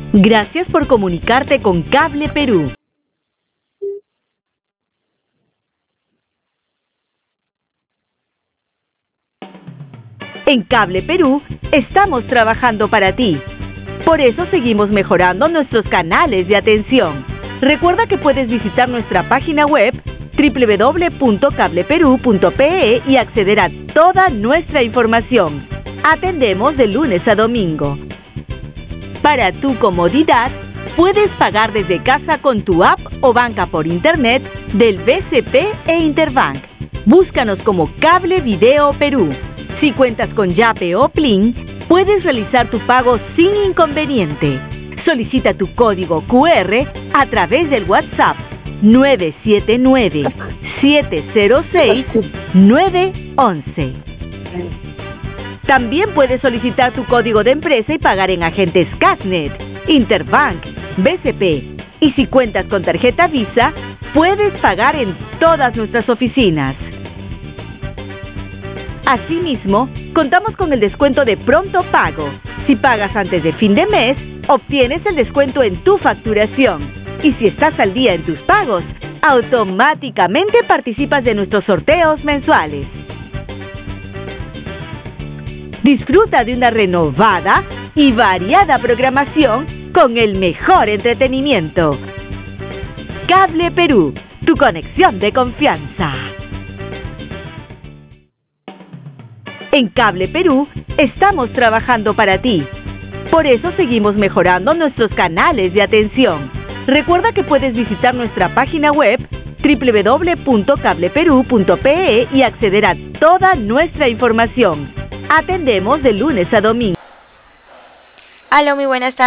Gracias por comunicarte con Cable Perú. En Cable Perú estamos trabajando para ti. Por eso seguimos mejorando nuestros canales de atención. Recuerda que puedes visitar nuestra página web www.cableperú.pe y acceder a toda nuestra información. Atendemos de lunes a domingo. Para tu comodidad, puedes pagar desde casa con tu app o banca por internet del BCP e Interbank. Búscanos como Cable Video Perú. Si cuentas con Yape o Plin, puedes realizar tu pago sin inconveniente. Solicita tu código QR a través del WhatsApp 979-706-911. También puedes solicitar tu código de empresa y pagar en agentes Casnet, Interbank, BCP. Y si cuentas con tarjeta Visa, puedes pagar en todas nuestras oficinas. Asimismo, contamos con el descuento de pronto pago. Si pagas antes de fin de mes, obtienes el descuento en tu facturación. Y si estás al día en tus pagos, automáticamente participas de nuestros sorteos mensuales. Disfruta de una renovada y variada programación con el mejor entretenimiento. Cable Perú, tu conexión de confianza. En Cable Perú estamos trabajando para ti. Por eso seguimos mejorando nuestros canales de atención. Recuerda que puedes visitar nuestra página web www.cableperú.pe y acceder a toda nuestra información. Atendemos de lunes a domingo. Aló, muy buenas tardes.